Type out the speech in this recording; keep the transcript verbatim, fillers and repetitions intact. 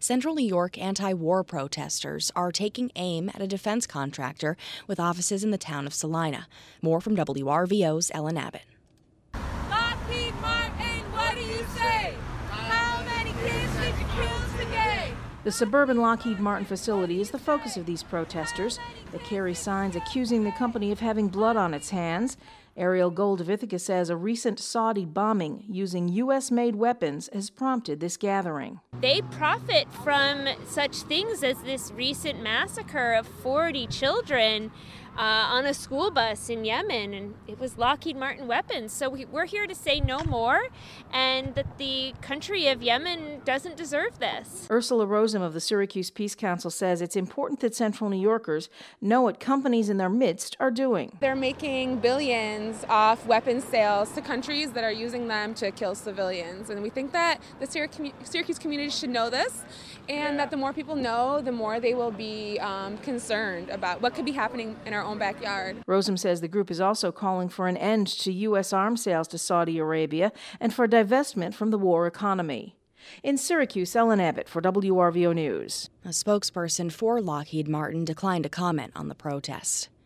Central New York anti-war protesters are taking aim at a defense contractor with offices in the town of Salina. More from W R V O's Ellen Abbott. Lockheed Martin, what do you say? How many kids did you kill today? The suburban Lockheed Martin facility is the focus of these protesters. They carry signs accusing the company of having blood on its hands. Ariel Goldvithica says a recent Saudi bombing using U S-made weapons has prompted this gathering. They profit from such things as this recent massacre of forty children uh, on a school bus in Yemen, and it was Lockheed Martin weapons. So we, we're here to say no more, and that the country of Yemen doesn't deserve this. Ursula Rosem of the Syracuse Peace Council says it's important that Central New Yorkers know what companies in their midst are doing. They're making billions off weapons sales to countries that are using them to kill civilians. And we think that the Syracuse community should know this, and yeah. that the more people know, the more they will be um, concerned about what could be happening in our own backyard. Rosem says the group is also calling for an end to U S arms sales to Saudi Arabia and for divestment from the war economy. In Syracuse, Ellen Abbott for W R V O News. A spokesperson for Lockheed Martin declined to comment on the protest.